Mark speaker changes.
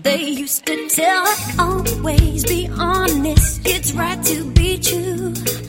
Speaker 1: They used to tell her always be honest. It's right to be true.